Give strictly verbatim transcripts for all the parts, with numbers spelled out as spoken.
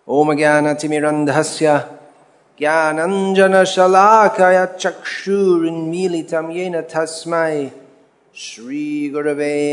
Om Jnana-timirandhasya Jnananjana-shalakaya Chakshurinmilitam Yena Tasmai Shri Gurave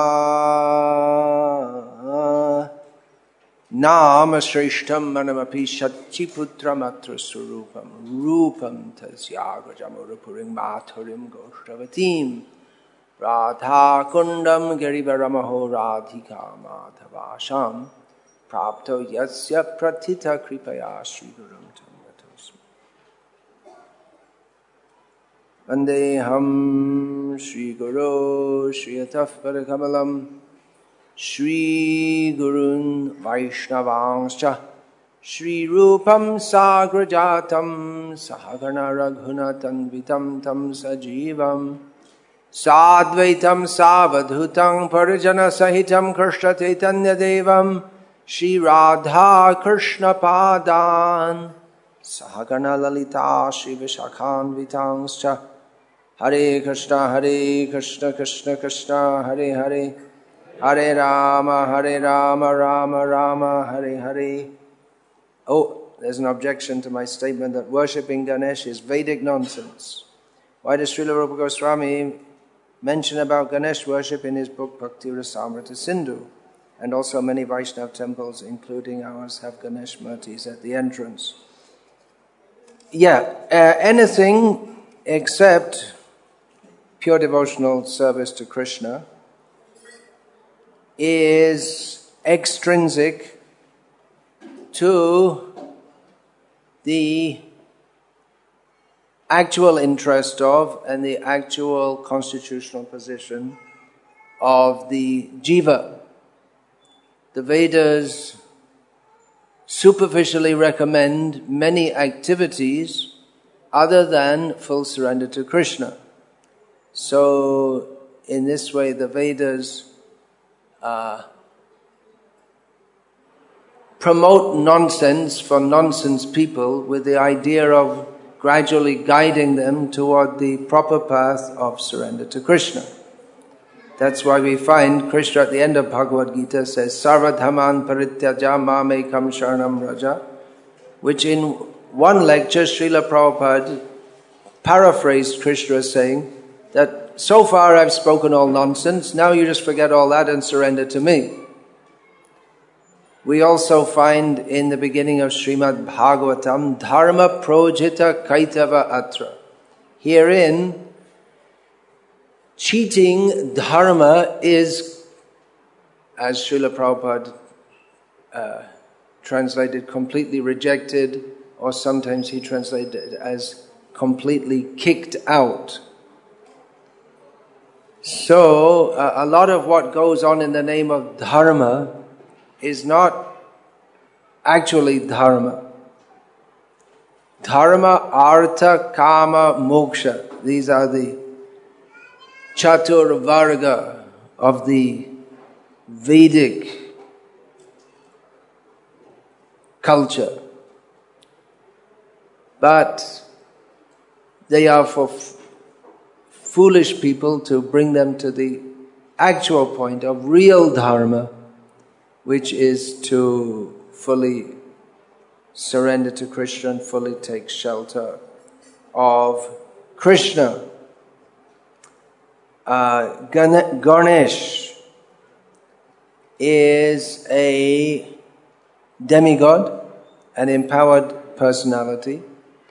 Namaha. Nama Shrishtam Manamapi Shatchiputram Atra Surupam Rupam Tasyagrajamurupurim Maturim Goshtavatim Radha Kundam Girivaramaho Radhika Madhavasham Prapto Yasya Pratita Kripaya Sri Gurum Tamratosmi Vandeham Sri Guru Sri Ataf Parakamalam Shri Gurun Vaishnavangscha Shri Rupam Sagrajatam Sahagana Raghunatanvitam Tam Sajivam Sadvaitam Savadhutam Parijana Sahitam Krishna Chaitanya Devam Shri Radha Krishna Padan Sahagana Lalita Shri Vishakhanvitangscha Hare Krishna Hare Krishna Krishna Krishna Hare Hare Hare Rama, Hare Rama, Rama Rama, Hare Hare. Oh, there's an objection to my statement that worshipping Ganesh is Vedic nonsense. Why does Srila Rupa Goswami mention about Ganesh worship in his book Bhakti Rasamrita Sindhu? And also many Vaishnava temples, including ours, have Ganesh murtis at the entrance. Yeah, uh, anything except pure devotional service to Krishna is extrinsic to the actual interest of and the actual constitutional position of the jiva. The Vedas superficially recommend many activities other than full surrender to Krishna. So in this way the Vedas Uh, promote nonsense for nonsense people with the idea of gradually guiding them toward the proper path of surrender to Krishna. That's why we find Krishna at the end of Bhagavad Gita says, Sarvadhaman parityaja mamekam sharanam raja, which in one lecture Srila Prabhupada paraphrased Krishna saying that so far I've spoken all nonsense, now you just forget all that and surrender to me. We also find in the beginning of Srimad Bhagavatam, Dharma projita kaitava atra. Herein, cheating dharma is, as Srila Prabhupada uh, translated, completely rejected, or sometimes he translated it as completely kicked out. So, uh, a lot of what goes on in the name of dharma is not actually dharma. Dharma, artha, kama, moksha. These are the chatur varga of the Vedic culture. But they are for foolish people to bring them to the actual point of real dharma, which is to fully surrender to Krishna and fully take shelter of Krishna. Uh, Ganesh is a demigod, an empowered personality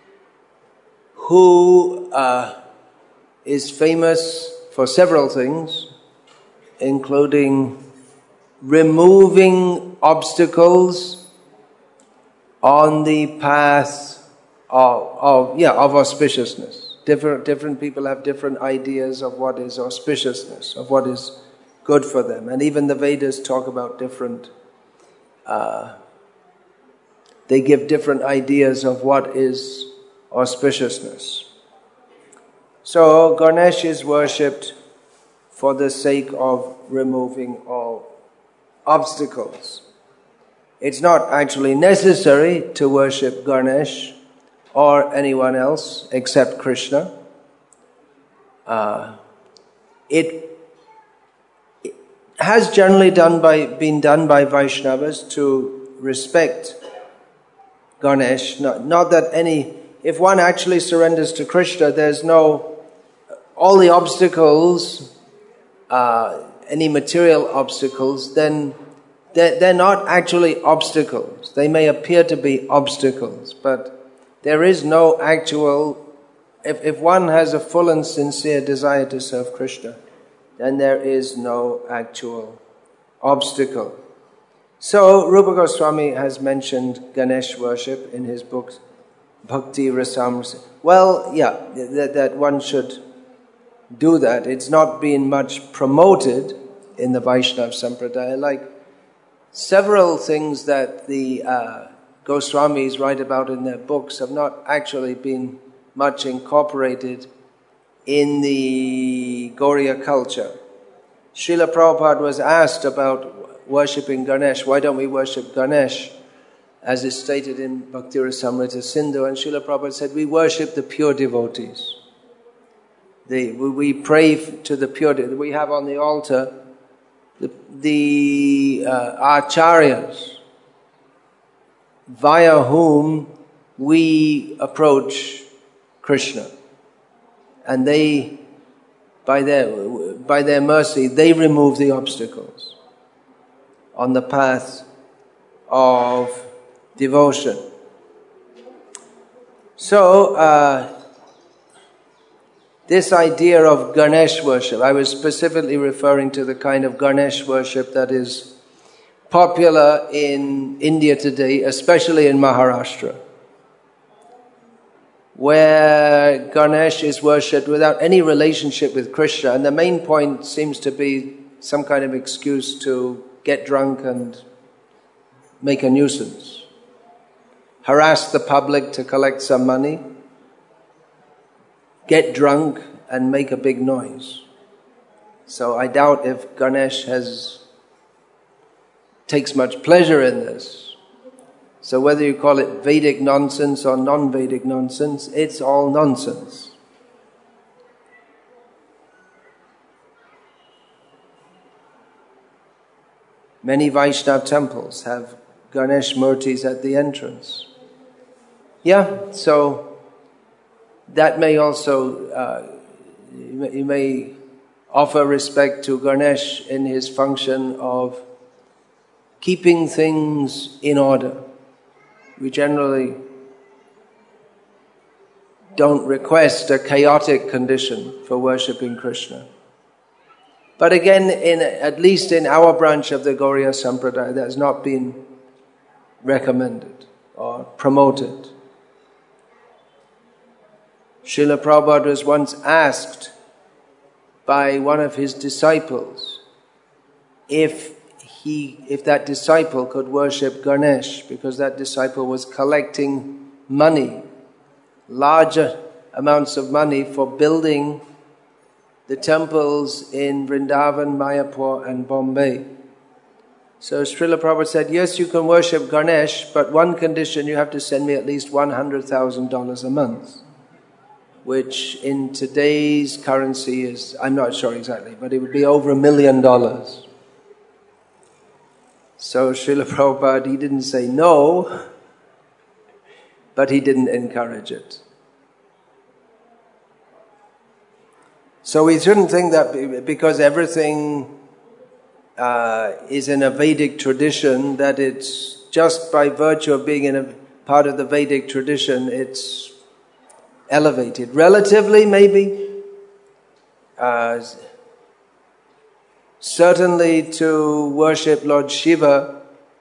who uh, is famous for several things, including removing obstacles on the path of, of yeah of auspiciousness. Different different people have different ideas of what is auspiciousness, of what is good for them, and even the Vedas talk about different. Uh, they give different ideas of what is auspiciousness. So Ganesh is worshipped for the sake of removing all obstacles. It's not actually necessary to worship Ganesh or anyone else except Krishna. Uh, it, it has generally done by, been done by Vaishnavas to respect Ganesh. Not, not that any, if one actually surrenders to Krishna, there's no, all the obstacles, uh, any material obstacles, then they're, they're not actually obstacles. They may appear to be obstacles, but there is no actual, if, if one has a full and sincere desire to serve Krishna, then there is no actual obstacle. So, Rupa Goswami has mentioned Ganesh worship in his books, Bhakti Rasamrasa. Well, yeah, that, that one should do that. It's not been much promoted in the Vaishnava Sampradaya, like several things that the uh, Goswamis write about in their books have not actually been much incorporated in the Gauriya culture. Srila Prabhupada was asked about worshipping Ganesh. Why don't we worship Ganesh? As is stated in Bhakti Rasamrita Sindhu. And Srila Prabhupada said, we worship the pure devotees. The, we pray to the pure devotees. We have on the altar the, the uh, acharyas, via whom we approach Krishna. And they, by their, by their mercy, they remove the obstacles on the path of devotion. So, uh, this idea of Ganesh worship, I was specifically referring to the kind of Ganesh worship that is popular in India today, especially in Maharashtra, where Ganesh is worshipped without any relationship with Krishna, and the main point seems to be some kind of excuse to get drunk and make a nuisance, harass the public to collect some money, get drunk and make a big noise. So I doubt if Ganesh has takes much pleasure in this. So whether you call it Vedic nonsense or non-Vedic nonsense, it's all nonsense. Many Vaishnava temples have Ganesh murtis at the entrance. Yeah, so that may also, uh, you may offer respect to Ganesh in his function of keeping things in order. We generally don't request a chaotic condition for worshipping Krishna. But again, in, at least in our branch of the Gauriya Sampradaya, that has not been recommended or promoted. Srila Prabhupada was once asked by one of his disciples if he, if that disciple could worship Ganesh, because that disciple was collecting money, larger amounts of money for building the temples in Vrindavan, Mayapur and Bombay. So Srila Prabhupada said, yes, you can worship Ganesh, but one condition, you have to send me at least one hundred thousand dollars a month, which in today's currency is, I'm not sure exactly, but it would be over a million dollars. So Srila Prabhupada, he didn't say no, but he didn't encourage it. So we shouldn't think that because everything uh, is in a Vedic tradition, that it's just by virtue of being in a part of the Vedic tradition, it's elevated. Relatively, maybe. Uh, certainly to worship Lord Shiva,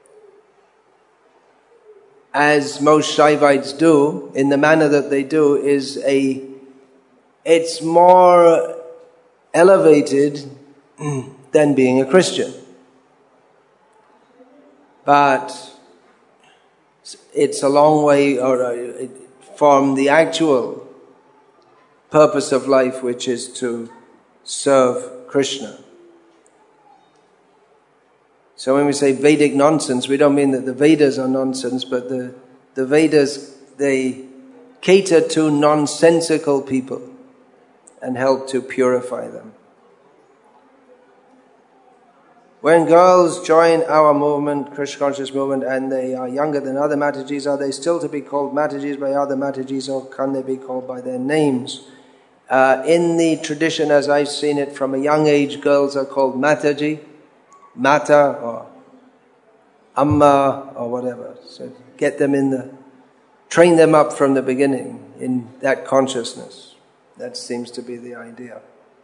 as most Shaivites do, in the manner that they do, is a, it's more elevated than being a Christian. But it's a long way or uh, from the actual purpose of life, which is to serve Krishna. So when we say Vedic nonsense, we don't mean that the Vedas are nonsense, but the, the Vedas, they cater to nonsensical people and help to purify them. When girls join our movement, Krishna conscious movement, and they are younger than other Matajis, are they still to be called Matajis by other Matajis, or can they be called by their names? Uh, in the tradition, as I've seen it, from a young age, girls are called Mataji, Mata, or Amma, or whatever. So get them in the, train them up from the beginning in that consciousness. That seems to be the idea.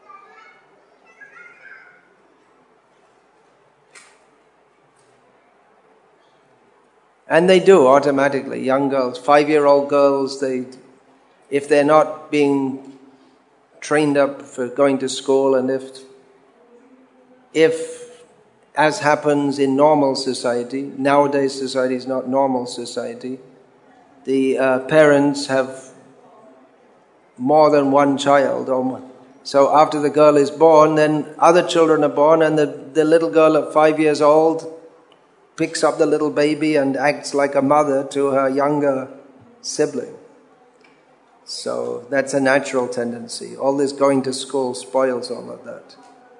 And they do automatically. Young girls, five-year-old girls, they, if they're not being trained up for going to school, and if, if, as happens in normal society, nowadays society is not normal society, the uh, parents have more than one child. Or so after the girl is born, then other children are born, and the, the little girl at five years old picks up the little baby and acts like a mother to her younger sibling. So that's a natural tendency. All this going to school spoils all of that.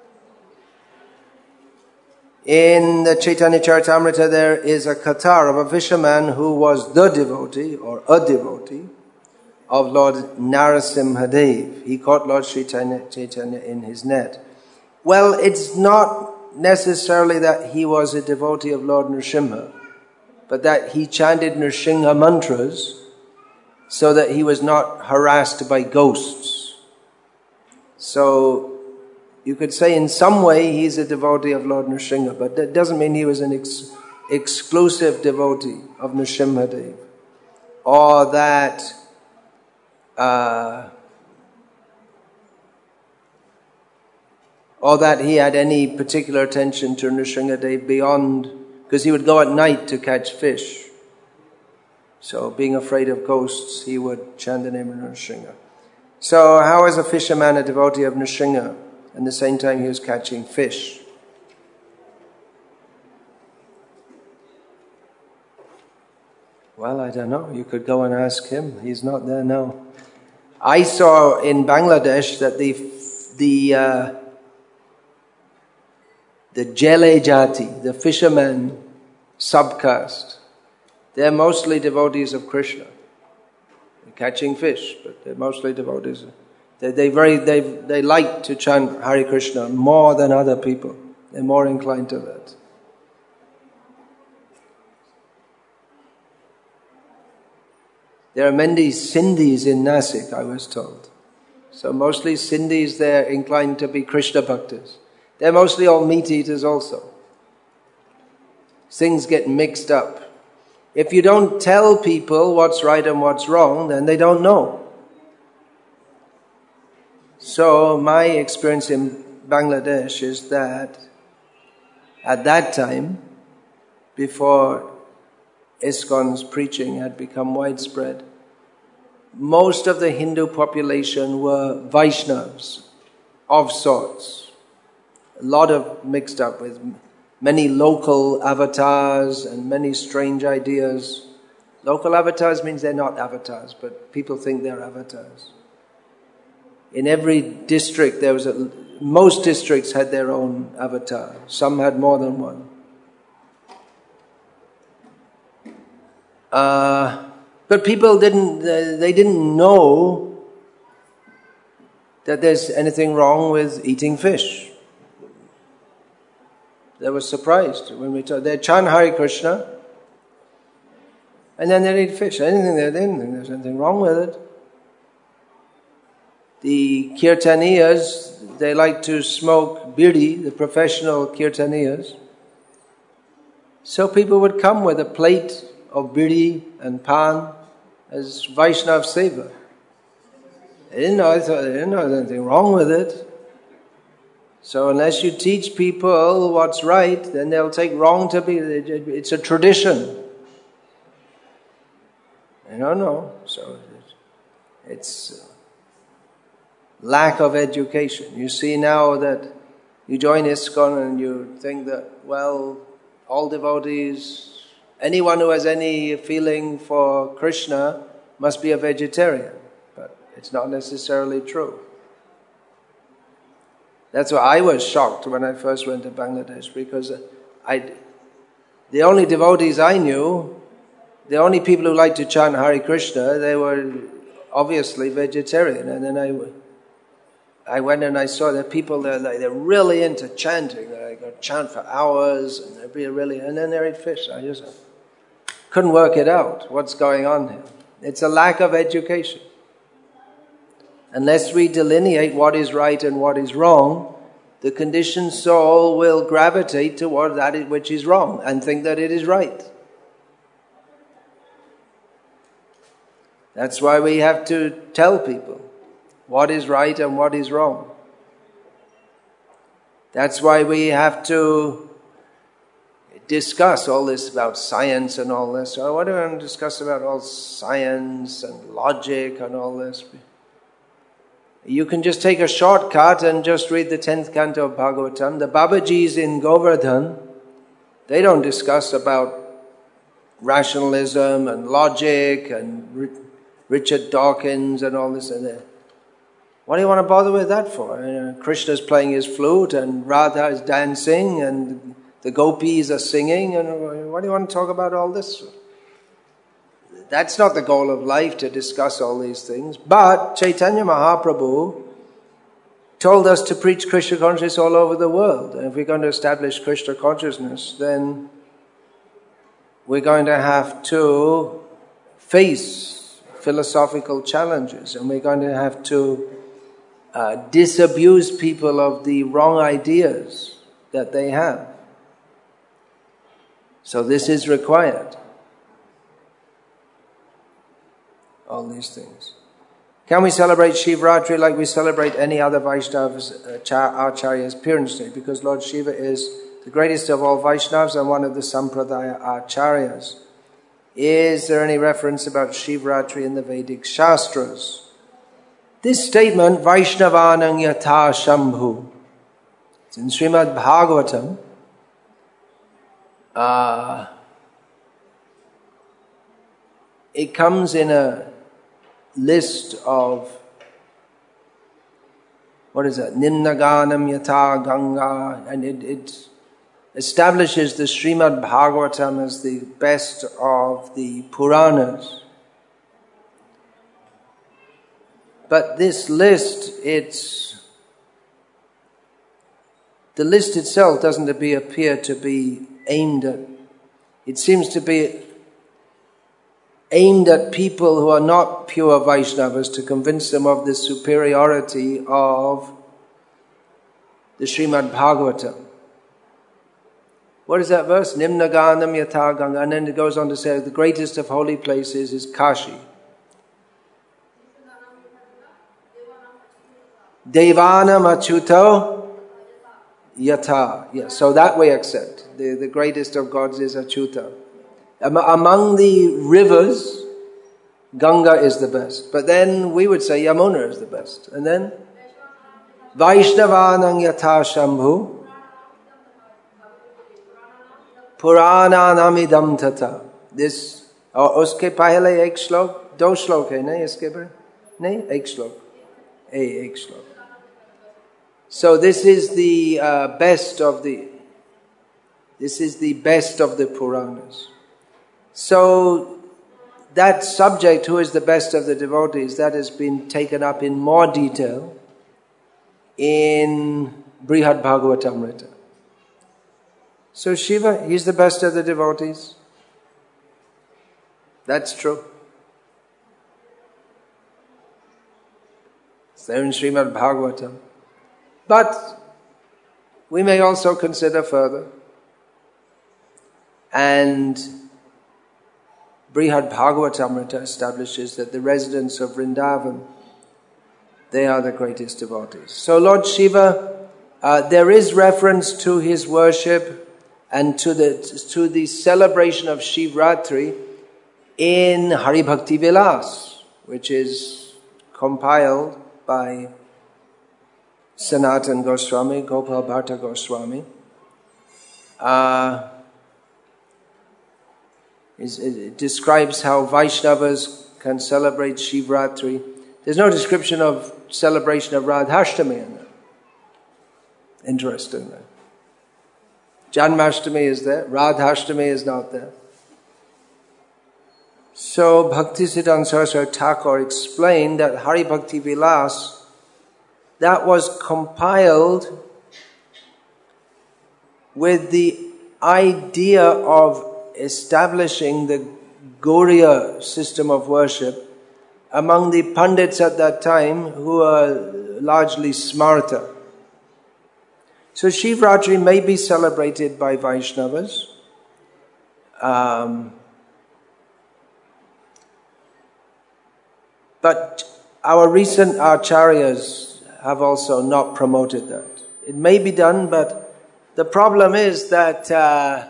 In the Chaitanya Charitamrita there is a katha of a fisherman who was the devotee or a devotee of Lord Narasimhadev. He caught Lord Chaitanya, Chaitanya in his net. Well, it's not necessarily that he was a devotee of Lord Nrsimha, but that he chanted Nrsimha mantras so that he was not harassed by ghosts. So you could say in some way he's a devotee of Lord Nrsimha, but that doesn't mean he was an ex- exclusive devotee of Nrsimhadev, or that uh, or that he had any particular attention to Nrsimhadev beyond, because he would go at night to catch fish. So being afraid of ghosts, he would chant the name of Nrsimha. So how is a fisherman a devotee of Nrsimha? And at the same time he was catching fish. Well, I don't know. You could go and ask him. He's not there now. I saw in Bangladesh that the the uh, the Jele Jati, the fishermen subcaste, they're mostly devotees of Krishna. They're catching fish, but they're mostly devotees. They they very they they like to chant Hare Krishna more than other people. They're more inclined to that. There are many Sindhis in Nasik, I was told. So mostly Sindhis, they're inclined to be Krishna bhaktas. They're mostly all meat eaters also. Things get mixed up. If you don't tell people what's right and what's wrong, then they don't know. So my experience in Bangladesh is that at that time, before ISKCON's preaching had become widespread, most of the Hindu population were Vaishnavas of sorts. A lot of mixed up with many local avatars and many strange ideas. Local avatars means they're not avatars, but people think they're avatars. In every district there was a, most districts had their own avatar. Some had more than one. Uh, but people didn't, uh, they didn't know that there's anything wrong with eating fish. They were surprised when we told, they chant Hare Krishna and then they eat fish. I didn't think, they didn't think there's anything wrong with it. The Kirtaniyas, they like to smoke bidi, the professional Kirtaniyas. So people would come with a plate of bidi and pan as Vaishnav seva. They didn't know, they didn't know there's anything wrong with it. So unless you teach people what's right, then they'll take wrong to be, it's a tradition. They don't know. So it's lack of education. You see now that you join ISKCON and you think that, well, all devotees, anyone who has any feeling for Krishna must be a vegetarian. But it's not necessarily true. That's why I was shocked when I first went to Bangladesh, because I, the only devotees I knew, the only people who liked to chant Hare Krishna, they were obviously vegetarian. And then I, I went and I saw that people, they're, they're really into chanting. They go chant for hours, and they'd be really, and then they eat fish. I just couldn't work it out, what's going on here. It's a lack of education. Unless we delineate what is right and what is wrong, the conditioned soul will gravitate toward that which is wrong and think that it is right. That's why we have to tell people what is right and what is wrong. That's why we have to discuss all this about science and all this. So what do I want to discuss about all science and logic and all this? You can just take a shortcut and just read the tenth canto of Bhagavatam. The Babajis in Govardhan, they don't discuss about rationalism and logic and Richard Dawkins and all this and that. What do you want to bother with that for? You know, Krishna's playing his flute and Radha is dancing and the gopis are singing, and what do you want to talk about all this for? That's not the goal of life, to discuss all these things. But Chaitanya Mahaprabhu told us to preach Krishna consciousness all over the world. And if we're going to establish Krishna consciousness, then we're going to have to face philosophical challenges, and we're going to have to uh, disabuse people of the wrong ideas that they have. So this is required. All these things. Can we celebrate Shivratri like we celebrate any other Vaishnava's uh, Acharya's Parents' Day? Because Lord Shiva is the greatest of all Vaishnavas and one of the Sampradaya Acharyas. Is there any reference about Shivratri in the Vedic Shastras? This statement, Vaishnavanang Yatha Shambhu, it's in Srimad Bhagavatam. Uh, it comes in a list of, what is that? Nimnaganam Yatha Ganga, and it, it establishes the Srimad Bhagavatam as the best of the Puranas. But this list, it's the list itself doesn't appear to be aimed at, it seems to be aimed at people who are not pure Vaishnavas, to convince them of the superiority of the Srimad Bhagavatam. What is that verse? Nimnaganam Yatha Ganga. And then it goes on to say the greatest of holy places is Kashi. Devanam Achyuto Yatha. Yes, so that we accept. The, the greatest of gods is Achyuta. Am, among the rivers, Ganga is the best. But then we would say Yamuna is the best. And then Vaishnavanang Yatha Shambhu Purananamidam Tata. This, और उसके पहले एक श्लोक, दो श्लोक है नहीं इसके पर? नहीं, एक श्लोक. ए, एक श्लोक. So this is the uh, best of the, this is the best of the Puranas. So that subject, who is the best of the devotees, that has been taken up in more detail in Brihad Bhagavatamrita. So Shiva, he's the best of the devotees. That's true. It's there in Srimad Bhagavatam. But we may also consider further. And Brihad Bhagavatamrita establishes that the residents of Vrindavan, they are the greatest devotees. So Lord Shiva, uh, there is reference to his worship and to the to the celebration of Shivratri in Hari Bhakti Vilas, which is compiled by Sanatan Goswami, Gopal Bhatta Goswami. Uh, it describes how Vaishnavas can celebrate Shivratri. There's no description of celebration of Radhashtami in that. interestingly. Janmashtami is there, Radhashtami is not there. So Bhaktisiddhanta Saraswati Thakur explained that Hari Bhakti Vilas, that was compiled with the idea of establishing the Gauriya system of worship among the Pandits at that time, who are largely Smarta. So Shivratri may be celebrated by Vaishnavas. Um, but our recent acharyas have also not promoted that. It may be done, but the problem is that uh,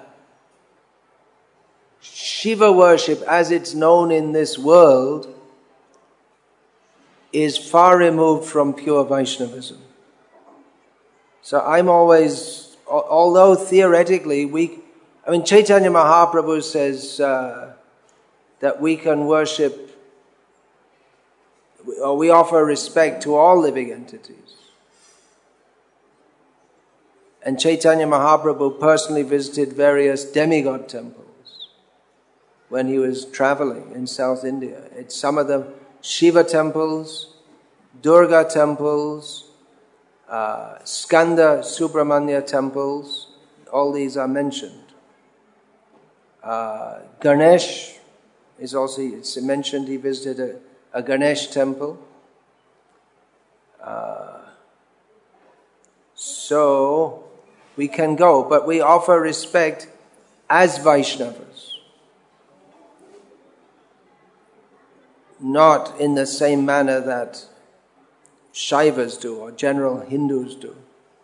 Shiva worship, as it's known in this world, is far removed from pure Vaishnavism. So I'm always, although theoretically we, I mean Chaitanya Mahaprabhu says uh, that we can worship, or we offer respect to all living entities. And Chaitanya Mahaprabhu personally visited various demigod temples when he was traveling in South India. It's some of them Shiva temples, Durga temples, uh, Skanda Subramanya temples, all these are mentioned. Uh, Ganesh is also, it's mentioned he visited a, a Ganesh temple. Uh, so we can go, but we offer respect as Vaishnavas, not in the same manner that Shaivas do or general Hindus do.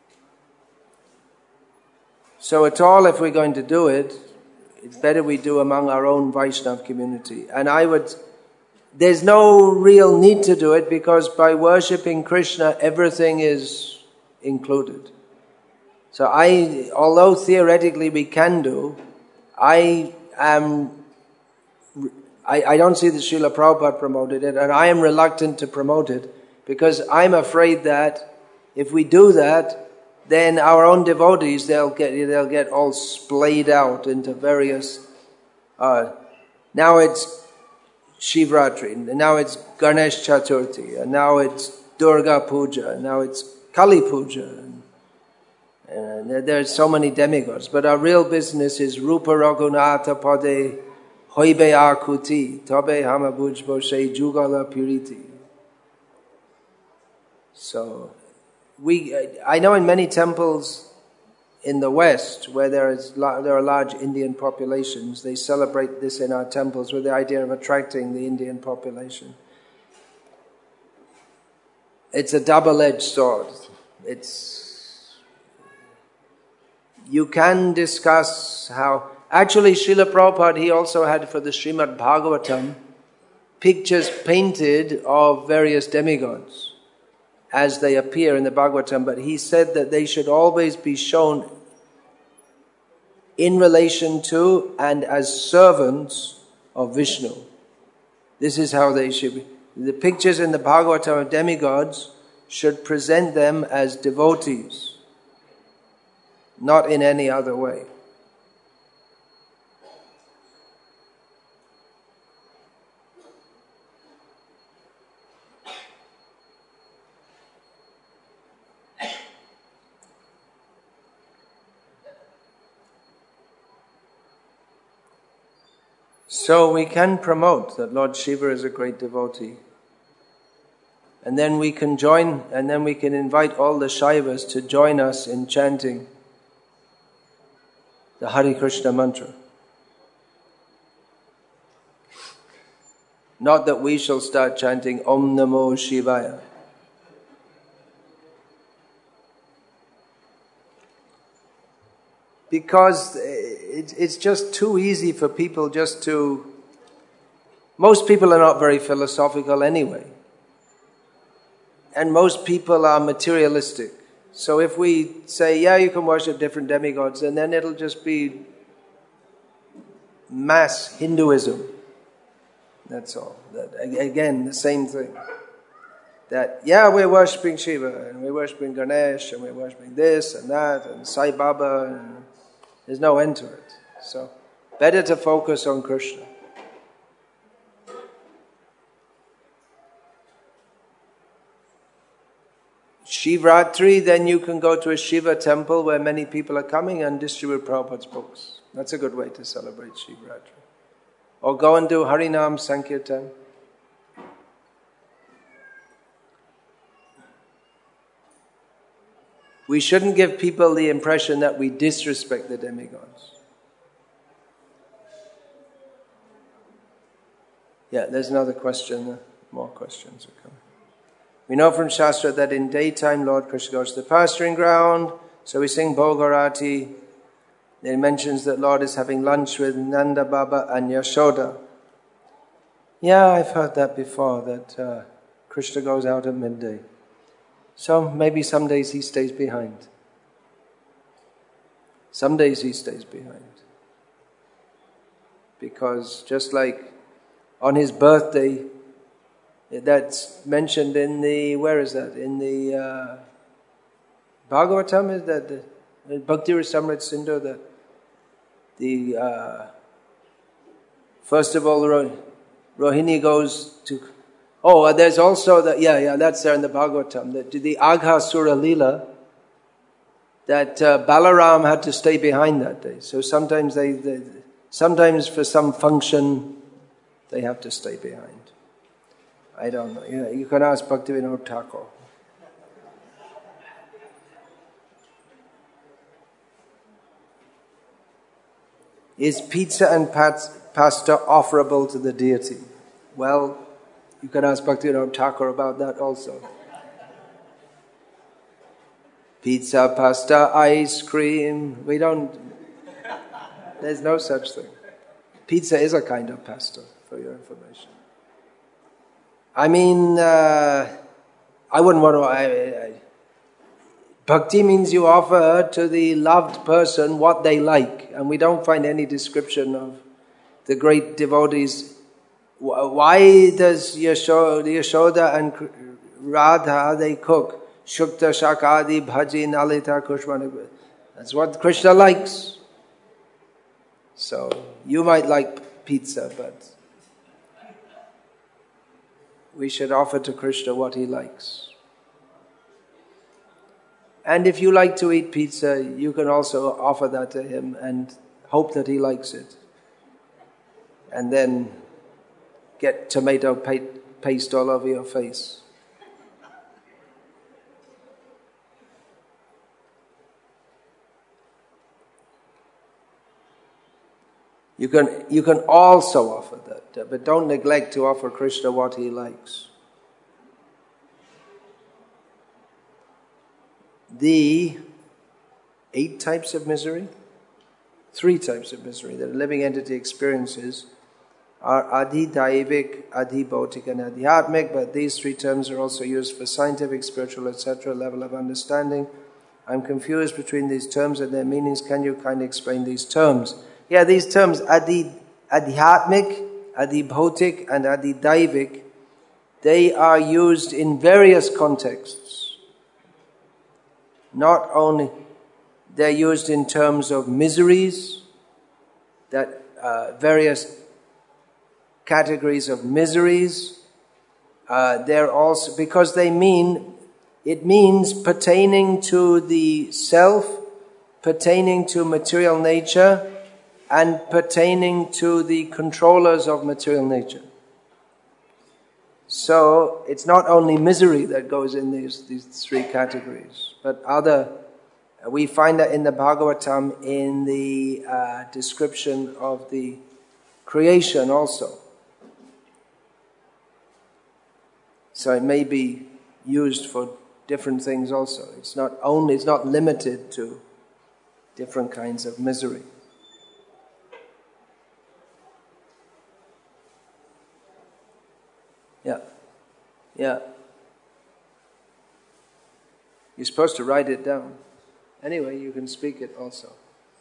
So at all, if we're going to do it, it's better we do among our own Vaishnav community. And I would, there's no real need to do it, because by worshipping Krishna, everything is included. So I, although theoretically we can do, I am, I, I don't see that Srila Prabhupada promoted it, and I am reluctant to promote it, because I'm afraid that if we do that, then our own devotees, they'll get they'll get all splayed out into various. Uh, now it's Shivratri, and now it's Ganesh Chaturthi, and now it's Durga Puja, and now it's Kali Puja, and, and there's so many demigods. But our real business is Rupa Raghunatha Pade Hoibe Akuti Tabe Hamabujbo Shei Jugala Puriti. So, we, I know in many temples in the West, where there is there are large Indian populations, they celebrate this in our temples with the idea of attracting the Indian population. It's a double-edged sword. It's, you can discuss how, actually Srila Prabhupada, he also had for the Srimad Bhagavatam pictures painted of various demigods as they appear in the Bhagavatam, but he said that they should always be shown in relation to and as servants of Vishnu. This is how they should be. The pictures in the Bhagavatam of demigods should present them as devotees, not in any other way. So we can promote that Lord Shiva is a great devotee. And then we can join, and then we can invite all the Shaivas to join us in chanting the Hare Krishna mantra. Not that we shall start chanting Om Namo Shivaya. Because it's just too easy for people just to... Most people are not very philosophical anyway. And most people are materialistic. So if we say, yeah, you can worship different demigods, and then it'll just be mass Hinduism. That's all. That, again, the same thing. that, yeah, we're worshipping Shiva, and we're worshipping Ganesh, and we're worshipping this and that, and Sai Baba, and there's no end to it. So, better to focus on Krishna. Shivratri, then you can go to a Shiva temple where many people are coming and distribute Prabhupada's books. That's a good way to celebrate Shivratri. Or go and do Harinam Sankirtan. We shouldn't give people the impression that we disrespect the demigods. Yeah, there's another question. More questions are coming. We know from Shastra that in daytime Lord Krishna goes to the pasturing ground, so we sing Bhogarati. It mentions that Lord is having lunch with Nanda Baba and Yashoda. Yeah, I've heard that before, that uh, Krishna goes out at midday. So maybe some days he stays behind. Some days he stays behind. Because just like on his birthday, that's mentioned in the, where is that? In the uh, Bhagavatam, is that the, in Bhakti Rasamrita Sindhu, that the, uh, first of all, Roh, Rohini goes to, oh, there's also, the, yeah, yeah, that's there in the Bhagavatam, that the Aghasura Leela, that uh, Balaram had to stay behind that day. So sometimes they, they, sometimes for some function, they have to stay behind. I don't know. You, you can ask Bhaktivinoda Thakur. Is pizza and pasta offerable to the deity? Well, you can ask Bhaktivinoda Thakur about that also. Pizza, pasta, ice cream. We don't... There's no such thing. Pizza is a kind of pasta, for your information. I mean, uh, I wouldn't want to... I, I, Bhakti means you offer to the loved person what they like. And we don't find any description of the great devotees. Why does Yashoda, Yashoda and Radha, they cook? Shukta, Shakadi, Bhaji, Nalita, Kushmana. That's what Krishna likes. So, you might like pizza, but we should offer to Krishna what he likes. And if you like to eat pizza, you can also offer that to him and hope that he likes it. And then get tomato paste all over your face. You can, you can also offer that, but don't neglect to offer Krishna what he likes. The eight types of misery, three types of misery that a living entity experiences are Adi-Daivik, Adi-Bhautik and Adhyatmic, but these three terms are also used for scientific, spiritual, et cetera level of understanding. I'm confused between these terms and their meanings. Can you kindly explain these terms? Yeah, these terms, Adi, Adhyatmic, Adi-Bhautik and Adi-Daivik, they are used in various contexts. Not only, they're used in terms of miseries, that uh, various categories of miseries, uh, they're also, because they mean, it means pertaining to the self, pertaining to material nature, and pertaining to the controllers of material nature. So, it's not only misery that goes in these, these three categories, but other, we find that in the Bhagavatam in the uh, description of the creation also. So it may be used for different things also. It's not only, it's not limited to different kinds of misery. Yeah, yeah. You're supposed to write it down. Anyway, you can speak it also.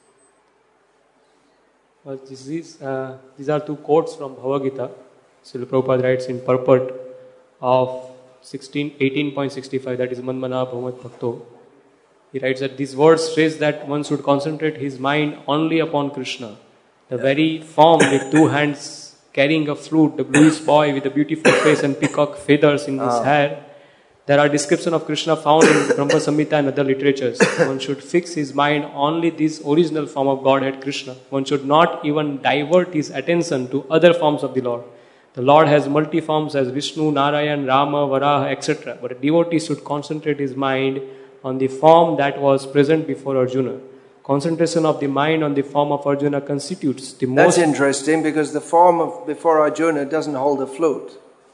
Well, this is, uh, these are two quotes from Bhagavad Gita. Srila Prabhupada writes in purport of sixteen, eighteen point six five, that is Manmana Bhavat Bhakto, he writes that these words stress that one should concentrate his mind only upon Krishna. The very form with two hands carrying a flute, the bluish boy with a beautiful face and peacock feathers in his Ah. hair. There are descriptions of Krishna found in Brahma Samhita and other literatures. One should fix his mind only this original form of Godhead Krishna. One should not even divert his attention to other forms of the Lord. The Lord has multi-forms as Vishnu, Narayan, Rama, Varaha, et cetera. But a devotee should concentrate his mind on the form that was present before Arjuna. Concentration of the mind on the form of Arjuna constitutes the most... That's interesting, because the form of before Arjuna doesn't hold a flute.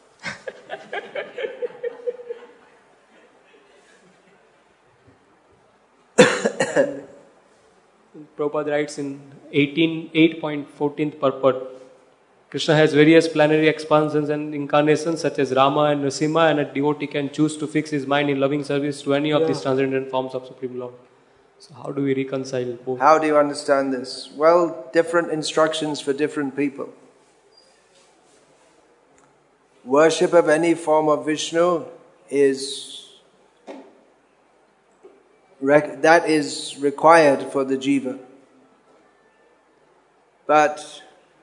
Prabhupada writes in eighteen, eight point fourteen purport, Krishna has various planetary expansions and incarnations such as Rama and Nrsimha, and a devotee can choose to fix his mind in loving service to any of Yeah. these transcendent forms of Supreme Lord. So how do we reconcile both? How do you understand this? Well, different instructions for different people. Worship of any form of Vishnu is rec- that is required for the jiva. But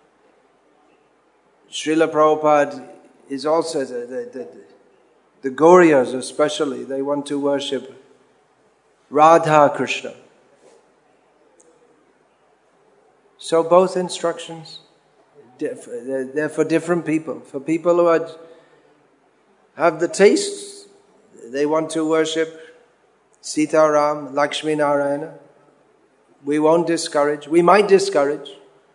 Srila Prabhupada is also, the, the, the, the Gauriyas especially, they want to worship Radha Krishna. So both instructions, they're for different people. For people who are, have the taste, they want to worship Sita Ram, Lakshmi Narayana. We won't discourage. We might discourage.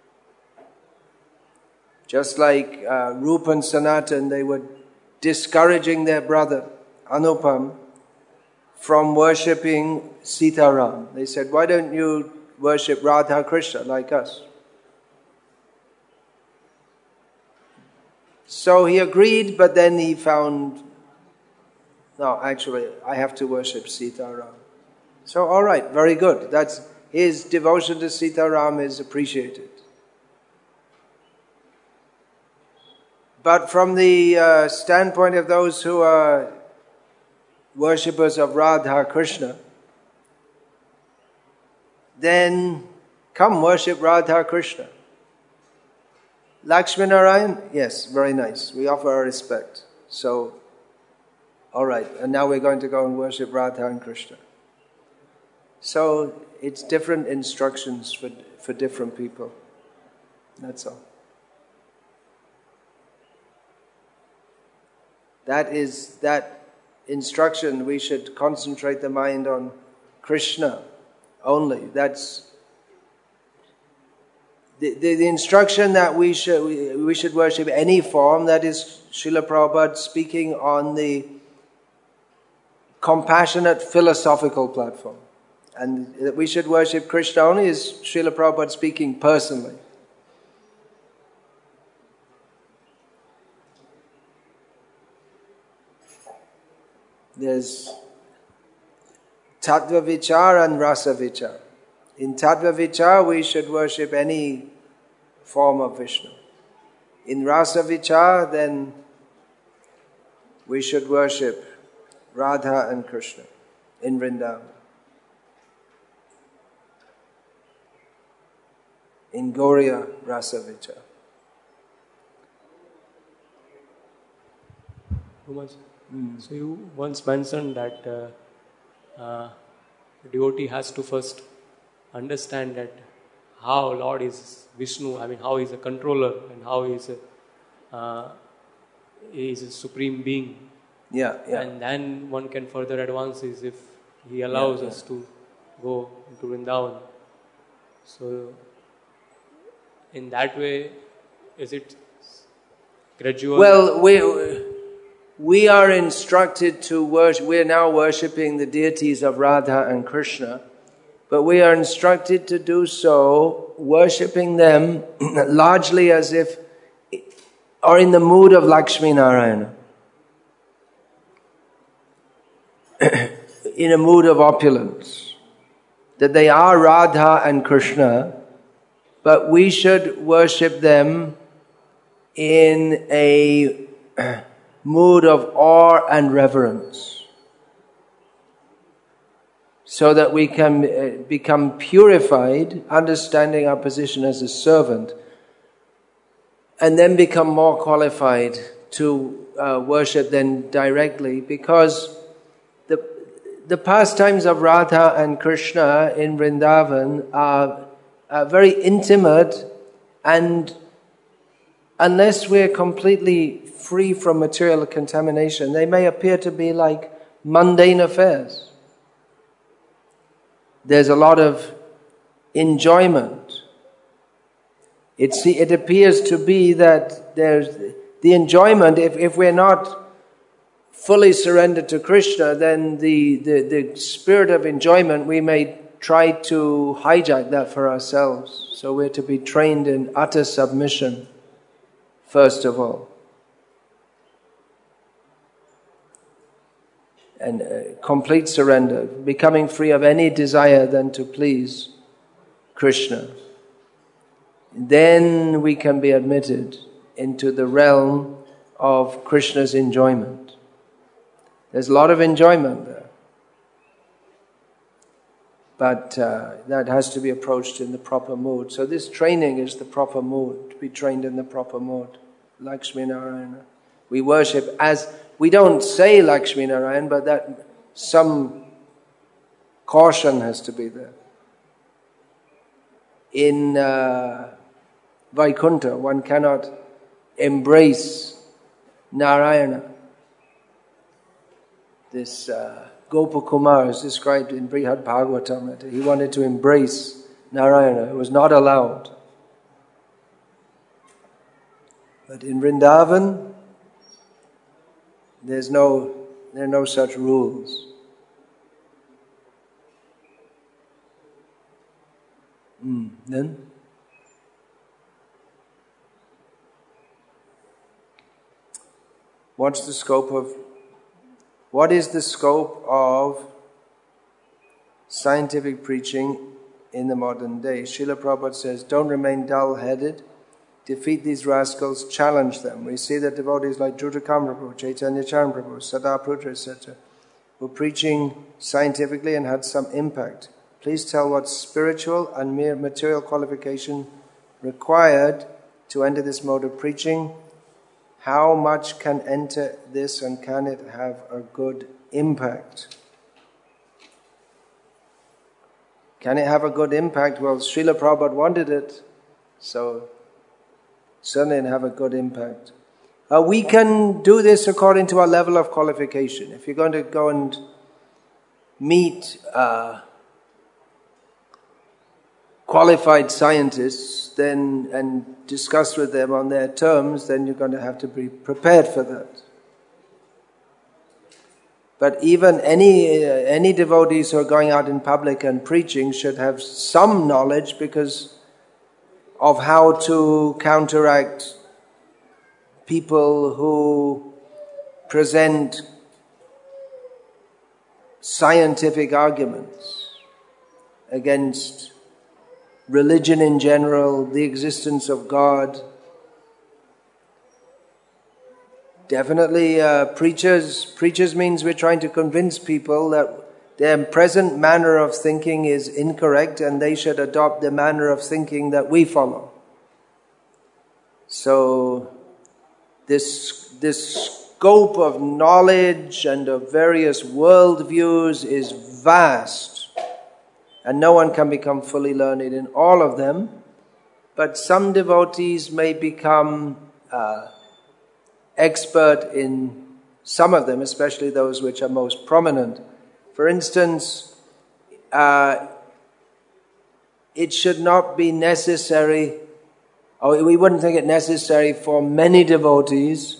Just like uh, Rupa and Sanatan, they were discouraging their brother, Anupam, from worshipping Sita Ram. They said, why don't you worship Radha Krishna like us? So he agreed, but then he found, no, actually, I have to worship Sita Ram. So, all right, very good. That's his devotion to Sita Ram is appreciated. But from the uh, standpoint of those who are worshippers of Radha Krishna, then come worship Radha Krishna. Lakshmi Narayan, yes, very nice. We offer our respect. So, all right, and now we're going to go and worship Radha and Krishna. So, it's different instructions for, for different people. That's all. That is, that instruction, we should concentrate the mind on Krishna only. That's the, the, the instruction that we should, we, we should worship any form. That is Srila Prabhupada speaking on the compassionate philosophical platform. And that we should worship Krishna only is Srila Prabhupada speaking personally. There's Tattva Vichar and Rasa Vichar. In Tattva Vichar, we should worship any form of Vishnu. In Rasa Vichar, then we should worship Radha and Krishna in Vrindavan. In Gauriya Rasa Vichar. Too much. Mm. So you once mentioned that uh, uh, the devotee has to first understand that how Lord is Vishnu, I mean how he is a controller and how he is a, uh, he is a supreme being. Yeah, yeah. And then one can further advance is if he allows yeah, us yeah. to go into Vrindavan. So in that way, is it gradual? Well, we we are instructed to worship. We are now worshipping the deities of Radha and Krishna, but we are instructed to do so, worshipping them largely as if, or in the mood of Lakshmi Narayana, in a mood of opulence, that they are Radha and Krishna, but we should worship them in a mood of awe and reverence, so that we can become purified, understanding our position as a servant, and then become more qualified to uh, worship then directly, because the the pastimes of Radha and Krishna in Vrindavan are, are very intimate, and unless we're completely free from material contamination, they may appear to be like mundane affairs. There's a lot of enjoyment. It's, it appears to be that there's the enjoyment, if, if we're not fully surrendered to Krishna, then the, the, the spirit of enjoyment, we may try to hijack that for ourselves. So we're to be trained in utter submission, first of all. And uh, complete surrender, becoming free of any desire than to please Krishna. Then we can be admitted into the realm of Krishna's enjoyment. There's a lot of enjoyment there. But uh, that has to be approached in the proper mood. So this training is the proper mood, to be trained in the proper mood. Lakshmi Narayana. We worship as... We don't say Lakshmi Narayan, but that some caution has to be there. In uh, Vaikuntha, one cannot embrace Narayana. This uh, Gopakumar is described in Brihad Bhagavatam. He wanted to embrace Narayana. It was not allowed. But in Vrindavan, There's no, there are no such rules. Mm. Then? What's the scope of, what is the scope of scientific preaching in the modern day? Srila Prabhupada says, don't remain dull-headed. Defeat these rascals, challenge them. We see that devotees like Drutakam Prabhu, Chaitanya Charan Prabhu, Sadaputra, et cetera were preaching scientifically and had some impact. Please tell what spiritual and mere material qualification required to enter this mode of preaching. How much can enter this, and can it have a good impact? Can it have a good impact? Well, Srila Prabhupada wanted it, so certainly have a good impact. Uh, we can do this according to our level of qualification. If you're going to go and meet uh, qualified scientists then and discuss with them on their terms, then you're going to have to be prepared for that. But even any uh, any devotees who are going out in public and preaching should have some knowledge, because of how to counteract people who present scientific arguments against religion in general, the existence of God. Definitely uh, preachers, preachers means we're trying to convince people that their present manner of thinking is incorrect and they should adopt the manner of thinking that we follow. So this, this scope of knowledge and of various worldviews is vast, and no one can become fully learned in all of them. But some devotees may become uh, expert in some of them, especially those which are most prominent. For instance, uh, it should not be necessary, or we wouldn't think it necessary for many devotees,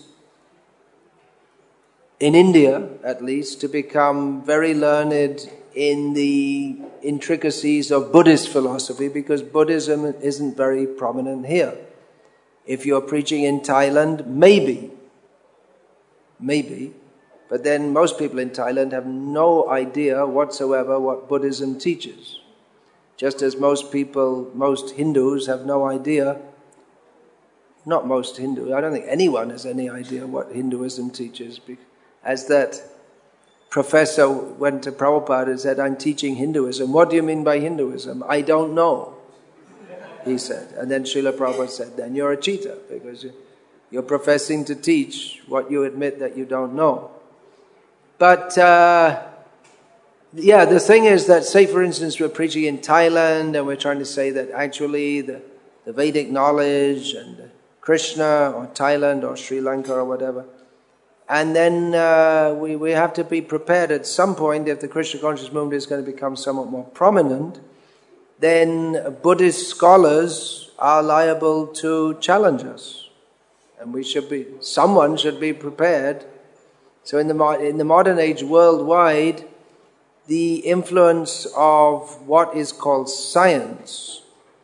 in India at least, to become very learned in the intricacies of Buddhist philosophy, because Buddhism isn't very prominent here. If you're preaching in Thailand, maybe, maybe, but then most people in Thailand have no idea whatsoever what Buddhism teaches. Just as most people, most Hindus have no idea not most Hindu, I don't think anyone has any idea what Hinduism teaches, as that professor went to Prabhupada and said, I'm teaching Hinduism. What do you mean by Hinduism? I don't know, he said. And then Srila Prabhupada said, then you're a cheater, because you're professing to teach what you admit that you don't know. But, uh, yeah, the thing is that, say for instance, we're preaching in Thailand and we're trying to say that actually the, the Vedic knowledge and Krishna or Thailand or Sri Lanka or whatever, and then uh, we, we have to be prepared at some point, if the Krishna conscious movement is going to become somewhat more prominent, then Buddhist scholars are liable to challenge us. And we should be, someone should be prepared. So in the, in the modern age worldwide, the influence of what is called science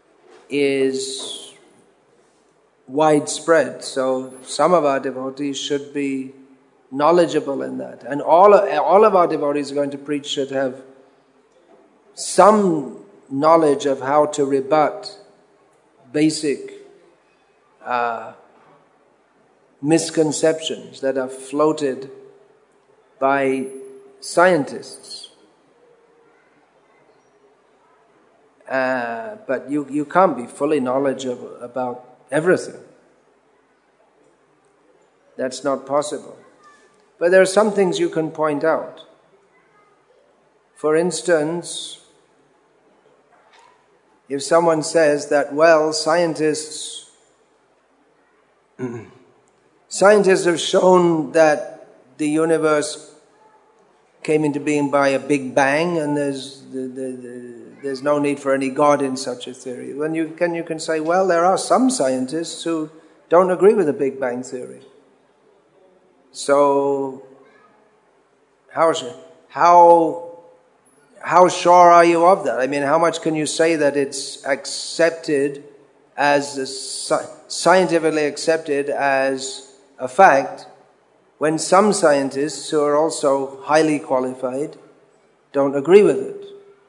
is widespread. So some of our devotees should be knowledgeable in that. And all, all of our devotees are going to preach should have some knowledge of how to rebut basic uh, misconceptions that are floated by scientists. Uh, but you, you can't be fully knowledgeable about everything. That's not possible. But there are some things you can point out. For instance, if someone says that, well, scientists, scientists have shown that the universe came into being by a big bang and there's, the, the, the, there's no need for any God in such a theory. When you can, you can say, well, there are some scientists who don't agree with the Big Bang theory. So, how, how, how sure are you of that? I mean, how much can you say that it's accepted as, a, scientifically accepted as a fact, when some scientists who are also highly qualified don't agree with it?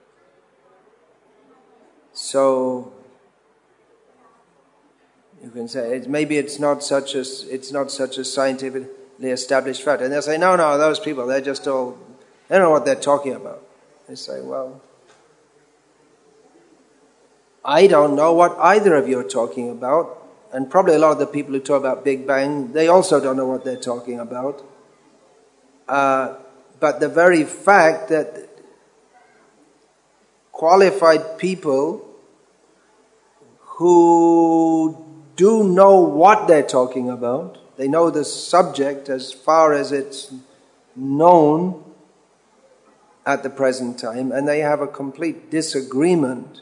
So, you can say, it, maybe it's not such a, it's not such a scientifically established fact. And they'll say, no, no, those people, they're just all, they don't know what they're talking about. They say, well, I don't know what either of you are talking about. And probably a lot of the people who talk about Big Bang, they also don't know what they're talking about. Uh, but the very fact that qualified people who do know what they're talking about, they know the subject as far as it's known at the present time, and they have a complete disagreement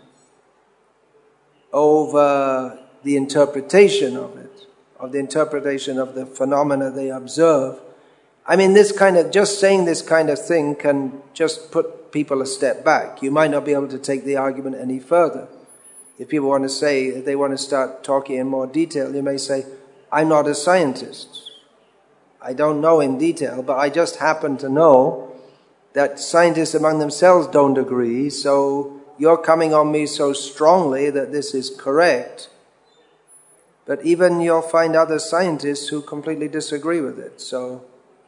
over the interpretation of it, of the interpretation of the phenomena they observe. I mean, this kind of, just saying this kind of thing can just put people a step back. You might not be able to take the argument any further. If people want to say, if they want to start talking in more detail, you may say, I'm not a scientist. I don't know in detail, but I just happen to know that scientists among themselves don't agree, so you're coming on me so strongly that this is correct. But even you'll find other scientists who completely disagree with it, so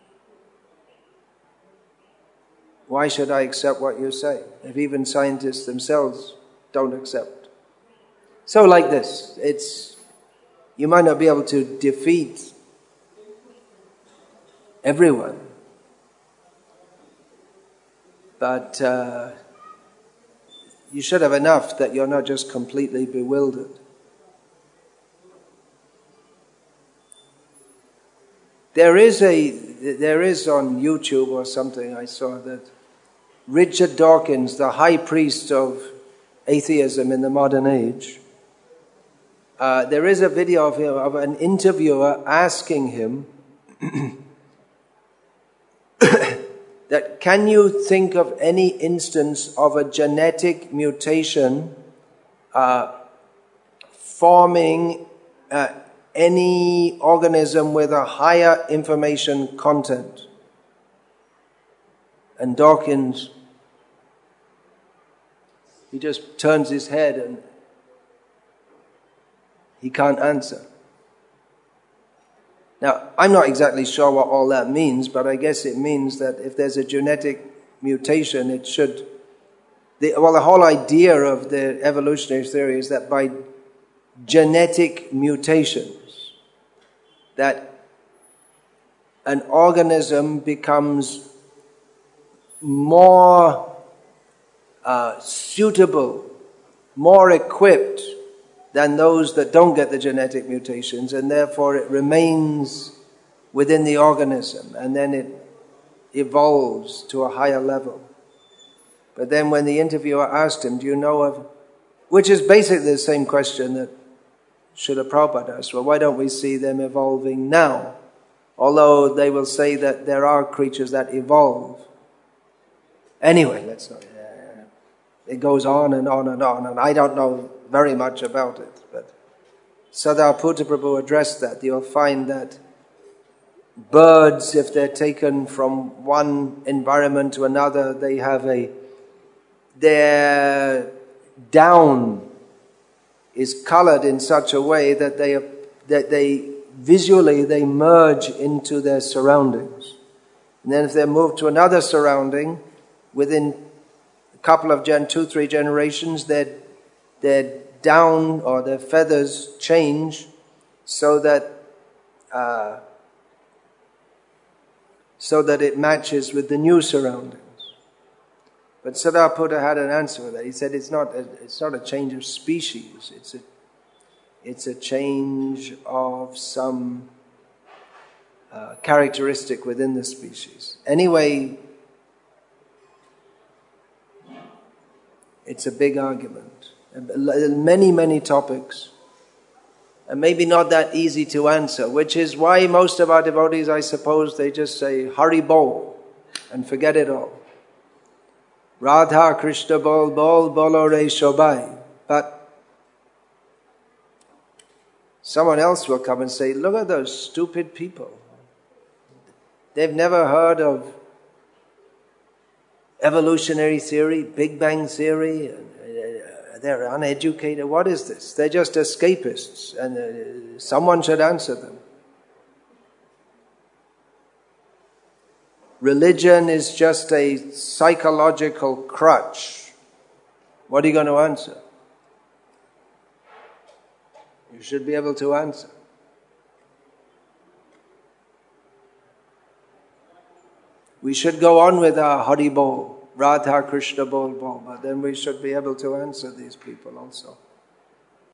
why should I accept what you say, if even scientists themselves don't accept? So like this, it's, you might not be able to defeat everyone, but uh, you should have enough that you're not just completely bewildered. There is a, there is on YouTube or something, I saw that Richard Dawkins, the high priest of atheism in the modern age, uh, there is a video of him, of an interviewer asking him that, can you think of any instance of a genetic mutation uh, forming uh, any organism with a higher information content? And Dawkins, he just turns his head and he can't answer. Now, I'm not exactly sure what all that means, but I guess it means that if there's a genetic mutation, it should... The, well, the whole idea of the evolutionary theory is that by genetic mutations, that an organism becomes more uh, suitable, more equipped than those that don't get the genetic mutations, and therefore it remains within the organism, and then it evolves to a higher level. But then when the interviewer asked him, do you know of... Which is basically the same question that Srila Prabhupada asked. Well, why don't we see them evolving now? Although they will say that there are creatures that evolve. Anyway, let's not... Uh, it goes on and on and on, and I don't know very much about it. But Sariputta Prabhu addressed that. You'll find that birds, if they're taken from one environment to another, they have a... Their down is colored in such a way that they that they visually they merge into their surroundings. And then if they're moved to another surrounding, within a couple of gen, two, three generations, their their down or their feathers change so that uh, so that it matches with the new surroundings. But Sariputta had an answer for that. He said it's not a, it's not a change of species. It's a it's a change of some uh, characteristic within the species. Anyway, it's a big argument. Many, many topics. And maybe not that easy to answer, which is why most of our devotees, I suppose, they just say, Hari Bol, and forget it all. Radha Krishna Bol Bol Bolo Re Shobai. But someone else will come and say, look at those stupid people. They've never heard of evolutionary theory, Big Bang theory. They're uneducated. What is this? They're just escapists, and uh, someone should answer them. Religion is just a psychological crutch. What are you going to answer? You should be able to answer. We should go on with our Hari Bol, Radha Krishna Bol Bol, but then we should be able to answer these people also.